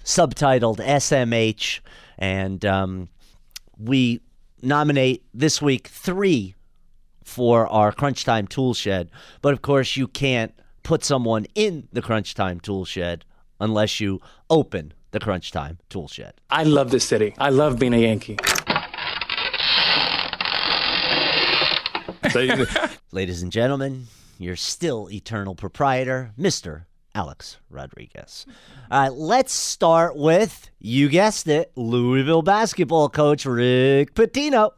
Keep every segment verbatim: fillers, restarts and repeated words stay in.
subtitled S M H, and um, we nominate this week three for our Crunch Time Tool Shed. But, of course, you can't put someone in the Crunch Time Tool Shed unless you open the Crunch Time Tool Shed. I love this city. I love being a Yankee. Ladies and gentlemen, your still eternal proprietor, Mister Alex Rodriguez. All right, let's start with, you guessed it, Louisville basketball coach Rick Pitino.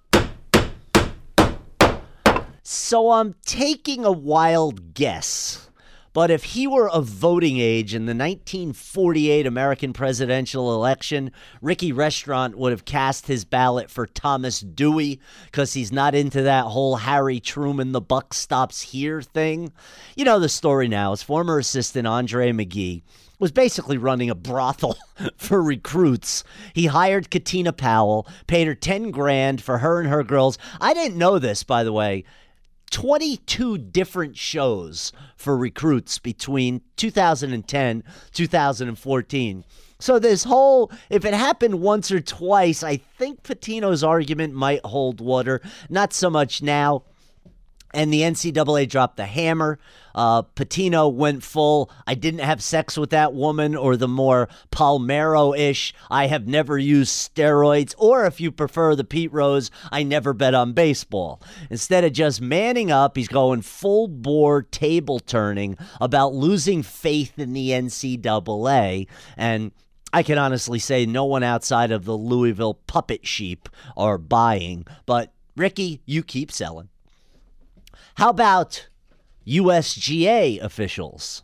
So I'm taking a wild guess, but if he were of voting age in the nineteen forty-eight American presidential election, Ricky Restaurant would have cast his ballot for Thomas Dewey because he's not into that whole Harry Truman, the buck stops here thing. You know the story now. His former assistant, Andre McGee, was basically running a brothel for recruits. He hired Katina Powell, paid her ten grand for her and her girls. I didn't know this, by the way. twenty-two different shows for recruits between two thousand ten, two thousand fourteen. So this whole, if it happened once or twice, I think Pitino's argument might hold water. Not so much now. And the N C double A dropped the hammer. Uh, Pitino went full, I didn't have sex with that woman, or the more Palmero-ish, I have never used steroids, or if you prefer the Pete Rose, I never bet on baseball. Instead of just manning up, he's going full bore table turning about losing faith in the N C double A. And I can honestly say no one outside of the Louisville puppet sheep are buying. But Ricky, you keep selling. How about U S G A officials?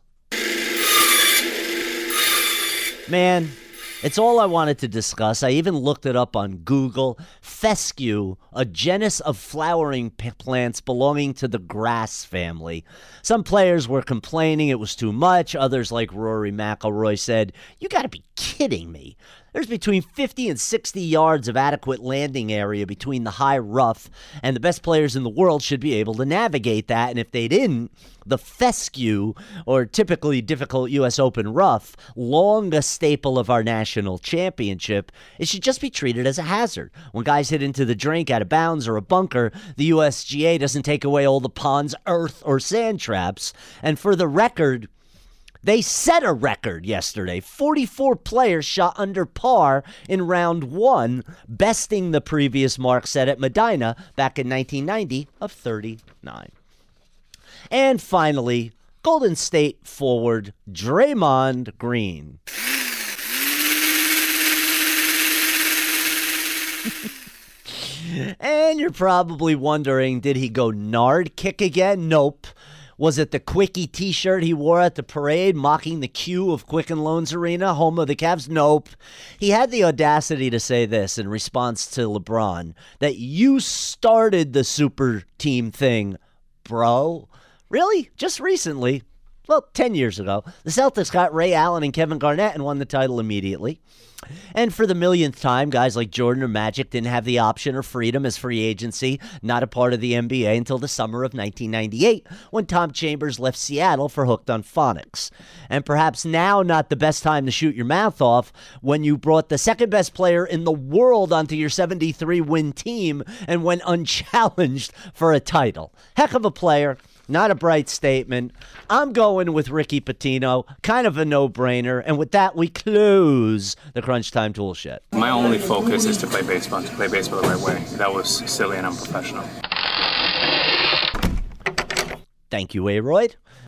Man, it's all I wanted to discuss. I even looked it up on Google. Fescue, a genus of flowering p- plants belonging to the grass family. Some players were complaining it was too much. Others, like Rory McIlroy, said, "You got to be kidding me." There's between fifty and sixty yards of adequate landing area between the high rough, and the best players in the world should be able to navigate that. And if they didn't, the fescue, or typically difficult U S Open rough, long a staple of our national championship, it should just be treated as a hazard. When guys hit into the drink out of bounds or a bunker, the U S G A doesn't take away all the pond's earth or sand traps. And for the record, they set a record yesterday. forty-four players shot under par in round one, besting the previous mark set at Medina back in nineteen ninety of thirty-nine. And finally, Golden State forward Draymond Green. And you're probably wondering, did he go Nard kick again? Nope. Was it the Quickie t-shirt he wore at the parade mocking the Q of Quicken Loans Arena, home of the Cavs? Nope. He had the audacity to say this in response to LeBron, that you started the super team thing, bro. Really? Just recently? Well, ten years ago, the Celtics got Ray Allen and Kevin Garnett and won the title immediately. And for the millionth time, guys like Jordan or Magic didn't have the option or freedom as free agency, not a part of the N B A until the summer of nineteen ninety-eight, when Tom Chambers left Seattle for Hooked on Phonics. And perhaps now not the best time to shoot your mouth off when you brought the second best player in the world onto your seventy-three win team and went unchallenged for a title. Heck of a player. Not a bright statement. I'm going with Ricky Pitino. Kind of a no-brainer. And with that, we close the Crunch Time Tool Shed. My only focus is to play baseball, to play baseball the right way. That was silly and unprofessional. Thank you, Aroyd.